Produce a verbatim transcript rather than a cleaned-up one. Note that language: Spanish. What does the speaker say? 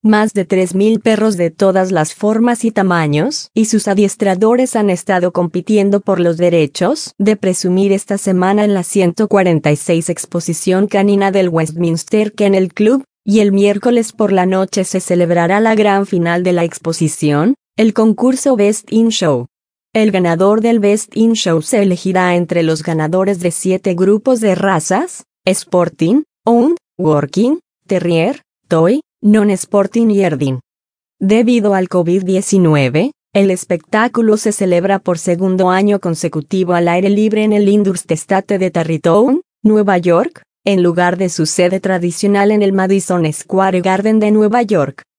Más de tres mil perros de todas las formas y tamaños y sus adiestradores han estado compitiendo por los derechos de presumir esta semana en la ciento cuarenta y seis Exposición Canina del Westminster Kennel Club, y el miércoles por la noche se celebrará la gran final de la exposición, el concurso Best in Show. El ganador del Best in Show se elegirá entre los ganadores de siete grupos de razas: Sporting, Hound, Working, Terrier, Toy, Non-Sporting y Herding. Debido al COVID diecinueve, el espectáculo se celebra por segundo año consecutivo al aire libre en el Indus Estate de Tarrytown, Nueva York, en lugar de su sede tradicional en el Madison Square Garden de Nueva York.